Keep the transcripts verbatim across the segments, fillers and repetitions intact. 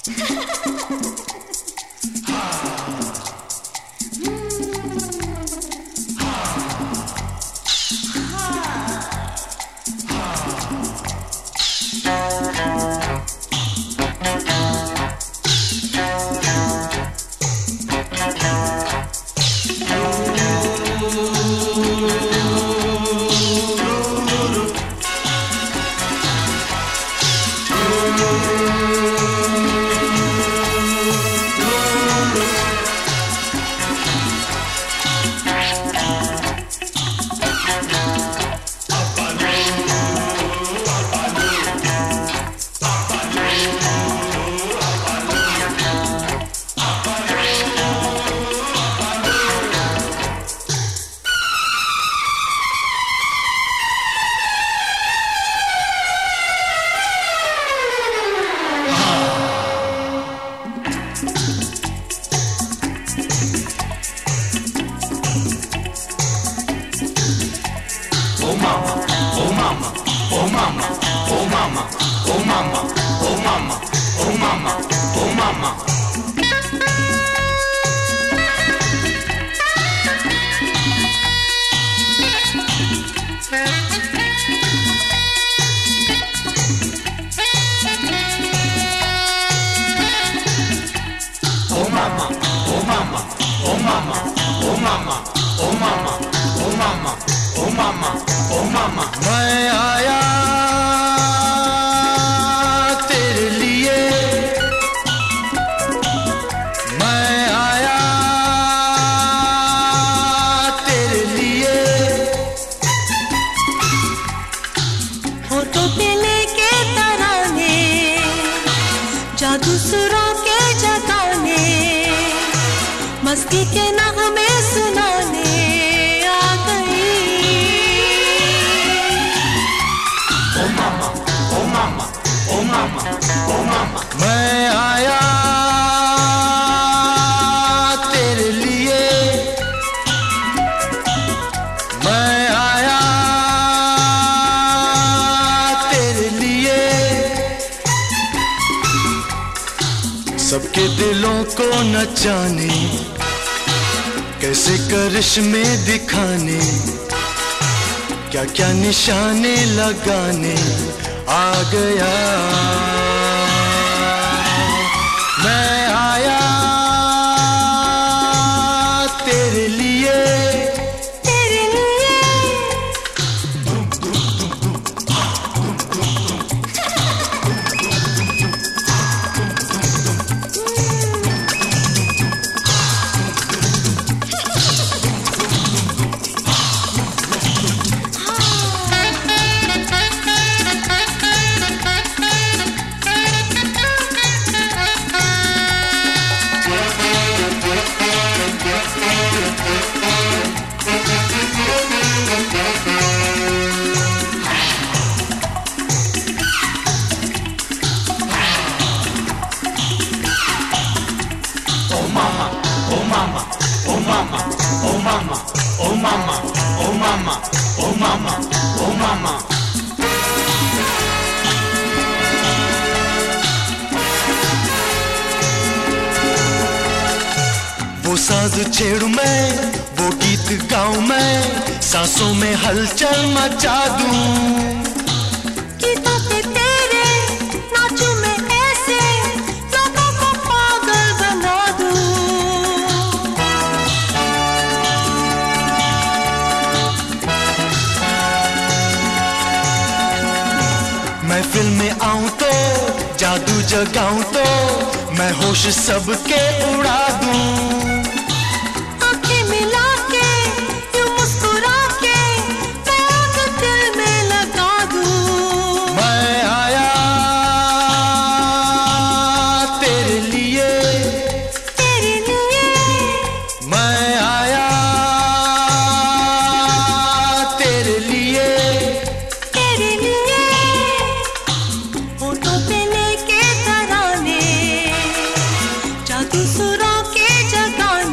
मैं आया तेरे लिए, मैं आया तेरे लिए। होठों पे लेके तराने, जादू सुरों के जगाने, मस्ती के नगमे सुनाने आ गई। मैं आया तेरे लिए, मैं आया तेरे लिए। सबके दिलों को नचाने, कैसे करिश्मे दिखाने, क्या क्या निशाने लगाने आ गया। मैं आया तेरे लिए, तेरे लिए। वो साज छेड़ू मैं, वो गीत गाऊं मैं, सांसों में हलचल मचा दूं। गीतों पे तेरे नाचूं मैं ऐसे, लोगों को पागल बना दूं। महफिल में आऊं तो, जादू जगाऊं तो, मैं होश सबके उड़ा दूं। आंखें मिला के, यूं मुस्कुरा के, मैं आग दिल में लगा दूं। मैं आया तेरे लिए, तेरे लिए। मैं आया तेरे लिए। तेरे लिए। होठों पे लेके तराने, जादू सुरों के जगाने।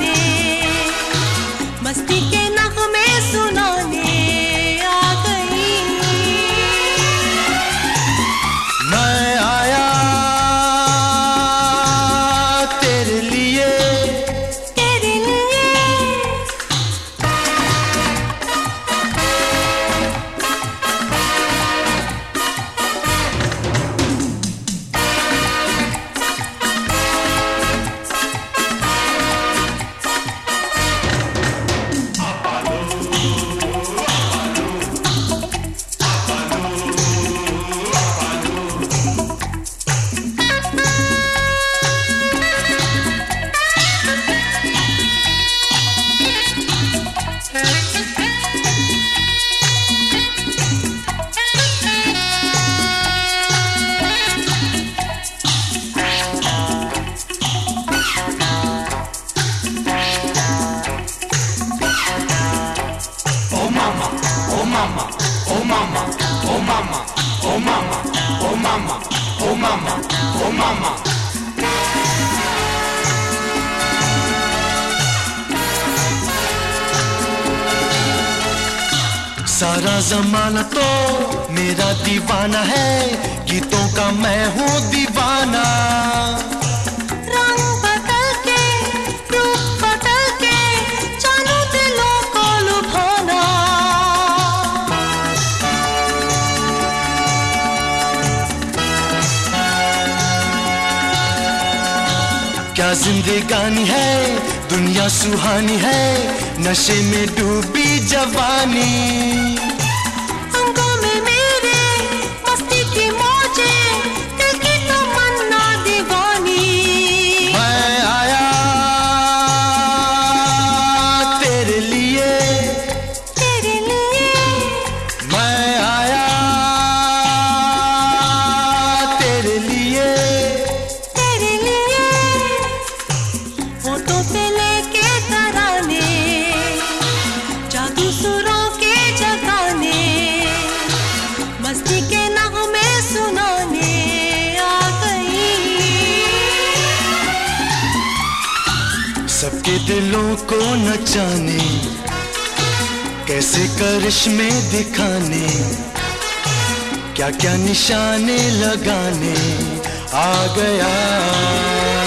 oh mama, oh mama, oh mama, oh mama. सारा जमाना तो मेरा दीवाना है, गीतों का मैं हूँ दीवाना। रंग बदल के, रूप बदल के, जानू दिलों को लुभाना। क्या जिंदगानी है, दुनिया सुहानी है, नशे में डूबी जवानी। अंगों में मेरे मस्ती की मौजे, दिल की तमन्ना दीवानी। मैं आया तेरे लिए, तेरे लिए मैं आया तेरे लिए, तेरे लिए। होठों से लेके तराने, जादू सुरों के जगाने, मस्ती के नगमे सुनाने आ गई। सबके दिलों को नचाने, कैसे करिश्मे दिखाने, क्या क्या निशाने लगाने आ गया।